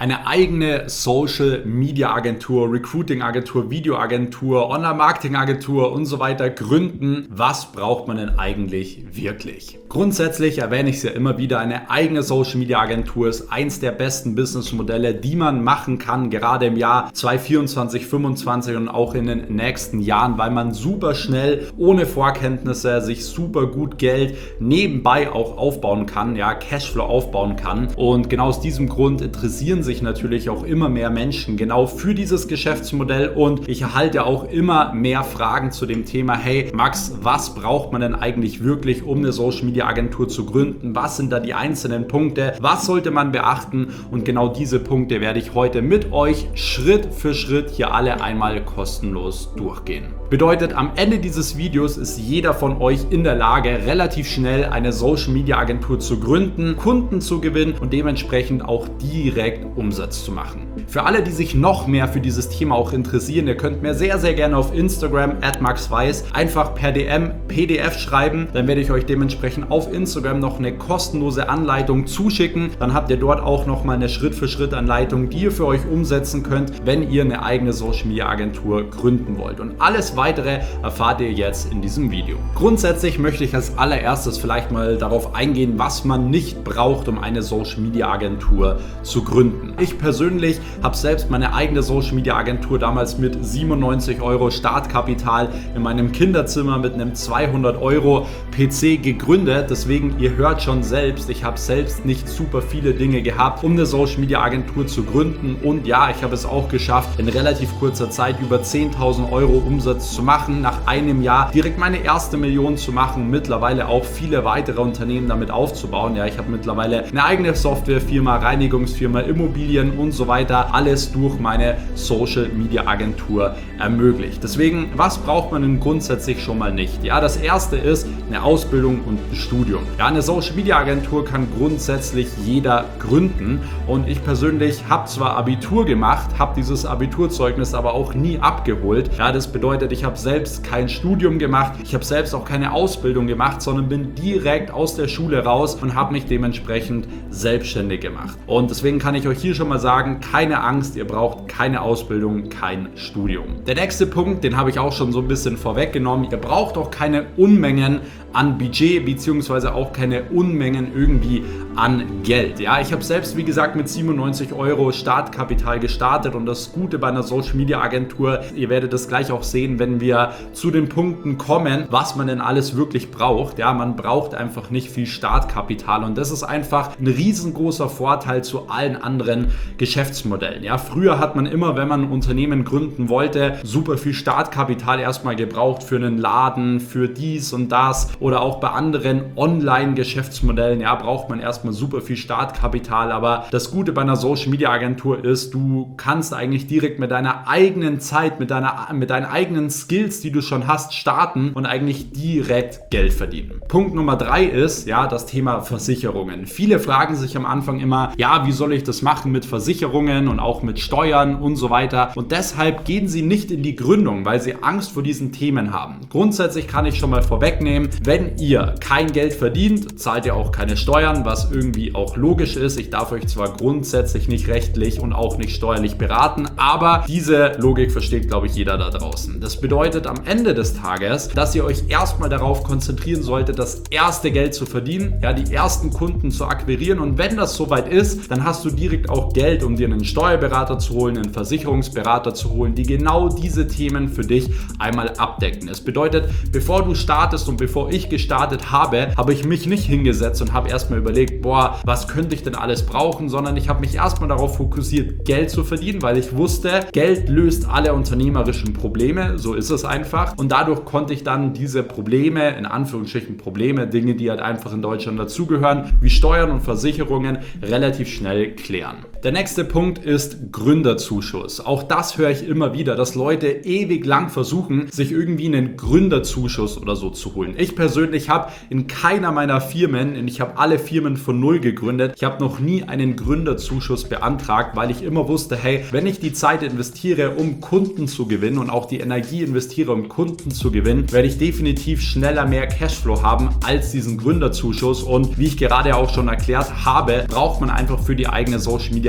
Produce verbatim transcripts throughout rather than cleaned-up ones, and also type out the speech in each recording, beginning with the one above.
eine eigene Social Media Agentur, Recruiting Agentur, Videoagentur, Online Marketing Agentur und so weiter gründen. Was braucht man denn eigentlich wirklich? Grundsätzlich erwähne ich es ja immer wieder, eine eigene Social Media Agentur ist eins der besten Businessmodelle, die man machen kann, gerade im Jahr zwanzig vierundzwanzig, fünfundzwanzig und auch in den nächsten Jahren, weil man super schnell, ohne Vorkenntnisse, sich super gut Geld nebenbei auch aufbauen kann, ja, Cashflow aufbauen kann. Und genau aus diesem Grund interessieren sich natürlich auch immer mehr Menschen genau für dieses Geschäftsmodell und ich erhalte auch immer mehr Fragen zu dem Thema, hey Max, was braucht man denn eigentlich wirklich, um eine Social Media Agentur zu gründen? Was sind da die einzelnen Punkte? Was sollte man beachten? Und genau diese Punkte werde ich heute mit euch Schritt für Schritt hier alle einmal kostenlos durchgehen. Bedeutet, am Ende dieses Videos ist jeder von euch in der Lage, relativ schnell eine Social Media Agentur zu gründen, Kunden zu gewinnen und dementsprechend auch direkt Umsatz zu machen. Für alle, die sich noch mehr für dieses Thema auch interessieren, ihr könnt mir sehr, sehr gerne auf Instagram at maxweiss einfach per D M P D F schreiben. Dann werde ich euch dementsprechend auf Instagram noch eine kostenlose Anleitung zuschicken. Dann habt ihr dort auch nochmal eine Schritt-für-Schritt-Anleitung, die ihr für euch umsetzen könnt, wenn ihr eine eigene Social Media Agentur gründen wollt. Und alles weitere erfahrt ihr jetzt in diesem Video. Grundsätzlich möchte ich als allererstes vielleicht mal darauf eingehen, was man nicht braucht, um eine Social Media Agentur zu gründen. Ich persönlich habe selbst meine eigene Social Media Agentur damals mit siebenundneunzig Euro Startkapital in meinem Kinderzimmer mit einem zweihundert Euro P C gegründet. Deswegen, ihr hört schon selbst, ich habe selbst nicht super viele Dinge gehabt, um eine Social Media Agentur zu gründen. Und ja, ich habe es auch geschafft, in relativ kurzer Zeit über zehntausend Euro Umsatz zu machen. Nach einem Jahr direkt meine erste Million zu machen. Mittlerweile auch viele weitere Unternehmen damit aufzubauen. Ja, ich habe mittlerweile eine eigene Softwarefirma, Reinigungsfirma, Immobilien und so weiter. Alles durch meine Social Media Agentur ermöglicht. Deswegen, was braucht man denn grundsätzlich schon mal nicht? Ja, das erste ist eine Ausbildung und ein Studium. Ja, eine Social Media Agentur kann grundsätzlich jeder gründen und ich persönlich habe zwar Abitur gemacht, habe dieses Abiturzeugnis aber auch nie abgeholt. Ja, das bedeutet, ich habe selbst kein Studium gemacht, ich habe selbst auch keine Ausbildung gemacht, sondern bin direkt aus der Schule raus und habe mich dementsprechend selbstständig gemacht. Und deswegen kann ich euch hier schon mal sagen, keine Angst, ihr braucht keine Ausbildung, kein Studium. Der nächste Punkt, den habe ich auch schon so ein bisschen vorweggenommen, ihr braucht auch keine Unmengen an Budget beziehungsweise auch keine Unmengen irgendwie an Geld. Ja, ich habe selbst wie gesagt mit siebenundneunzig Euro Startkapital gestartet und das Gute bei einer Social Media Agentur, ihr werdet das gleich auch sehen, wenn wir zu den Punkten kommen, was man denn alles wirklich braucht. Ja, man braucht einfach nicht viel Startkapital und das ist einfach ein riesengroßer Vorteil zu allen anderen Geschäftsmodellen. Ja, früher hat man immer, wenn man ein Unternehmen gründen wollte, super viel Startkapital erstmal gebraucht für einen Laden, für dies und das. Oder auch bei anderen Online-Geschäftsmodellen, ja, braucht man erstmal super viel Startkapital, aber das Gute bei einer Social-Media-Agentur ist, du kannst eigentlich direkt mit deiner eigenen Zeit, mit, deiner, mit deinen eigenen Skills, die du schon hast, starten und eigentlich direkt Geld verdienen. Punkt Nummer drei ist, ja, das Thema Versicherungen. Viele fragen sich am Anfang immer, ja, wie soll ich das machen mit Versicherungen und auch mit Steuern und so weiter und deshalb gehen sie nicht in die Gründung, weil sie Angst vor diesen Themen haben. Grundsätzlich kann ich schon mal vorwegnehmen, wenn ihr kein Geld verdient, zahlt ihr auch keine Steuern, was irgendwie auch logisch ist. Ich darf euch zwar grundsätzlich nicht rechtlich und auch nicht steuerlich beraten, aber diese Logik versteht, glaube ich, jeder da draußen. Das bedeutet am Ende des Tages, dass ihr euch erstmal darauf konzentrieren solltet, das erste Geld zu verdienen, ja, die ersten Kunden zu akquirieren und wenn das soweit ist, dann hast du direkt auch Geld, um dir einen Steuerberater zu holen, einen Versicherungsberater zu holen, die genau diese Themen für dich einmal abdecken. Es bedeutet, bevor du startest und bevor ich gestartet habe, habe ich mich nicht hingesetzt und habe erstmal überlegt, boah, was könnte ich denn alles brauchen, sondern ich habe mich erstmal darauf fokussiert, Geld zu verdienen, weil ich wusste, Geld löst alle unternehmerischen Probleme, so ist es einfach und dadurch konnte ich dann diese Probleme, in Anführungsstrichen Probleme, Dinge, die halt einfach in Deutschland dazugehören, wie Steuern und Versicherungen, relativ schnell klären. Der nächste Punkt ist Gründerzuschuss. Auch das höre ich immer wieder, dass Leute ewig lang versuchen, sich irgendwie einen Gründerzuschuss oder so zu holen. Ich persönlich habe in keiner meiner Firmen, ich habe alle Firmen von null gegründet, ich habe noch nie einen Gründerzuschuss beantragt, weil ich immer wusste, hey, wenn ich die Zeit investiere, um Kunden zu gewinnen und auch die Energie investiere, um Kunden zu gewinnen, werde ich definitiv schneller mehr Cashflow haben als diesen Gründerzuschuss und wie ich gerade auch schon erklärt habe, braucht man einfach für die eigene Social Media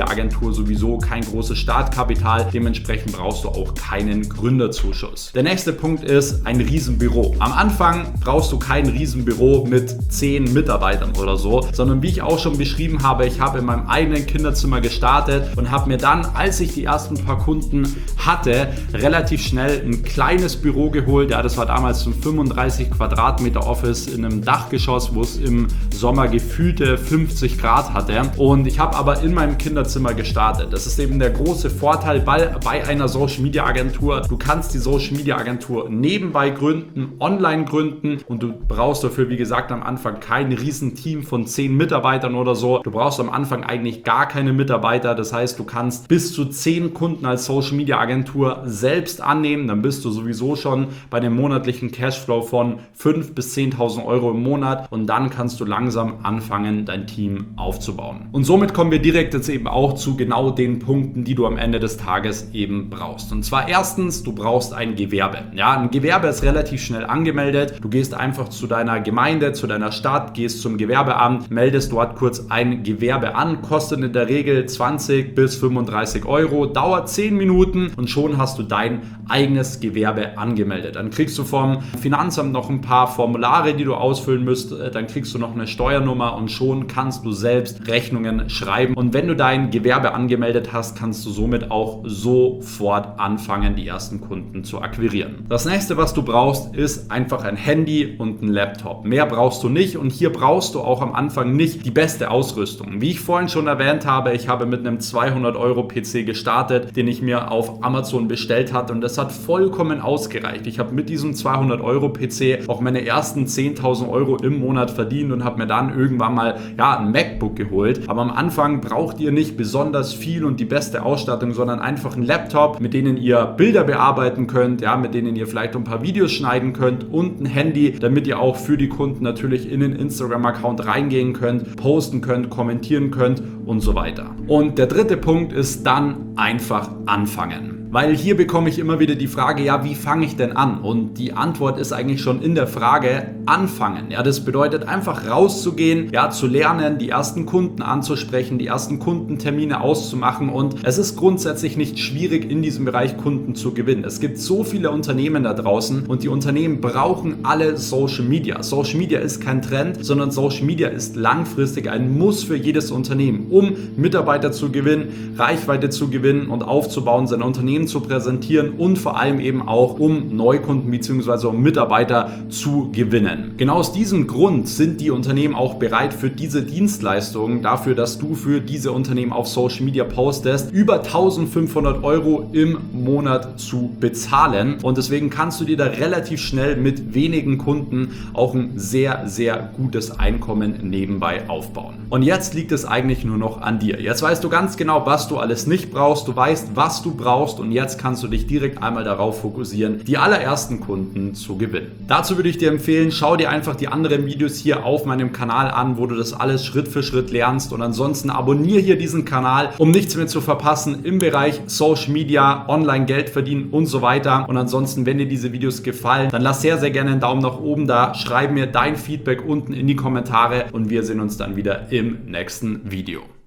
Media Agentur sowieso kein großes Startkapital, dementsprechend brauchst du auch keinen Gründerzuschuss. Der nächste Punkt ist ein Riesenbüro. Am Anfang brauchst du kein Riesenbüro mit zehn Mitarbeitern oder so, sondern wie ich auch schon beschrieben habe, ich habe in meinem eigenen Kinderzimmer gestartet und habe mir dann, als ich die ersten paar Kunden hatte, relativ schnell ein kleines Büro geholt. Ja, das war damals ein fünfunddreißig Quadratmeter Office in einem Dachgeschoss, wo es im Sommer gefühlte fünfzig Grad hatte. Und ich habe aber in meinem Kinderzimmer gestartet. Das ist eben der große Vorteil bei, bei einer Social Media Agentur. Du kannst die Social Media Agentur nebenbei gründen, online gründen und du brauchst dafür, wie gesagt, am Anfang kein Riesenteam von zehn Mitarbeitern oder so. Du brauchst am Anfang eigentlich gar keine Mitarbeiter. Das heißt, du kannst bis zu zehn Kunden als Social Media Agentur selbst annehmen. Dann bist du sowieso schon bei einem monatlichen Cashflow von fünftausend bis zehntausend Euro im Monat und dann kannst du langsam anfangen, dein Team aufzubauen. Und somit kommen wir direkt jetzt eben auch zu genau den Punkten, die du am Ende des Tages eben brauchst. Und zwar erstens, du brauchst ein Gewerbe. Ja, ein Gewerbe ist relativ schnell angemeldet. Du gehst einfach zu deiner Gemeinde, zu deiner Stadt, gehst zum Gewerbeamt, meldest dort kurz ein Gewerbe an, kostet in der Regel zwanzig bis fünfunddreißig Euro, dauert zehn Minuten und schon hast du dein eigenes Gewerbe angemeldet. Dann kriegst du vom Finanzamt noch ein paar Formulare, die du ausfüllen müsst, dann kriegst du noch eine Steuernummer und schon kannst du selbst Rechnungen schreiben. Und wenn du dein Gewerbe angemeldet hast, kannst du somit auch sofort anfangen, die ersten Kunden zu akquirieren. Das nächste, was du brauchst, ist einfach ein Handy und ein Laptop. Mehr brauchst du nicht und hier brauchst du auch am Anfang nicht die beste Ausrüstung. Wie ich vorhin schon erwähnt habe, ich habe mit einem zweihundert Euro P C gestartet, den ich mir auf Amazon bestellt hatte und das hat vollkommen ausgereicht. Ich habe mit diesem zweihundert Euro P C auch meine ersten zehntausend Euro im Monat verdient und habe mir dann irgendwann mal ja, ein MacBook geholt. Aber am Anfang braucht ihr nicht besonders viel und die beste Ausstattung, sondern einfach einen Laptop, mit denen ihr Bilder bearbeiten könnt, ja, mit denen ihr vielleicht ein paar Videos schneiden könnt und ein Handy, damit ihr auch für die Kunden natürlich in den Instagram-Account reingehen könnt, posten könnt, kommentieren könnt und so weiter. Und der dritte Punkt ist dann einfach anfangen. Weil hier bekomme ich immer wieder die Frage, ja, wie fange ich denn an? Und die Antwort ist eigentlich schon in der Frage, anfangen. Ja, das bedeutet einfach rauszugehen, ja, zu lernen, die ersten Kunden anzusprechen, die ersten Kundentermine auszumachen und es ist grundsätzlich nicht schwierig, in diesem Bereich Kunden zu gewinnen. Es gibt so viele Unternehmen da draußen und die Unternehmen brauchen alle Social Media. Social Media ist kein Trend, sondern Social Media ist langfristig ein Muss für jedes Unternehmen, um Mitarbeiter zu gewinnen, Reichweite zu gewinnen und aufzubauen, sein Unternehmen zu präsentieren und vor allem eben auch, um Neukunden bzw. um Mitarbeiter zu gewinnen. Genau aus diesem Grund sind die Unternehmen auch bereit für diese Dienstleistungen, dafür, dass du für diese Unternehmen auf Social Media postest, über eintausendfünfhundert Euro im Monat zu bezahlen und deswegen kannst du dir da relativ schnell mit wenigen Kunden auch ein sehr, sehr gutes Einkommen nebenbei aufbauen. Und jetzt liegt es eigentlich nur noch an dir. Jetzt weißt du ganz genau, was du alles nicht brauchst, du weißt, was du brauchst und jetzt kannst du dich direkt einmal darauf fokussieren, die allerersten Kunden zu gewinnen. Dazu würde ich dir empfehlen, schau dir einfach die anderen Videos hier auf meinem Kanal an, wo du das alles Schritt für Schritt lernst und ansonsten abonniere hier diesen Kanal, um nichts mehr zu verpassen im Bereich Social Media, online Geld verdienen und so weiter. Und ansonsten, wenn dir diese Videos gefallen, dann lass sehr, sehr gerne einen Daumen nach oben da, schreib mir dein Feedback unten in die Kommentare und wir sehen uns dann wieder im nächsten Video.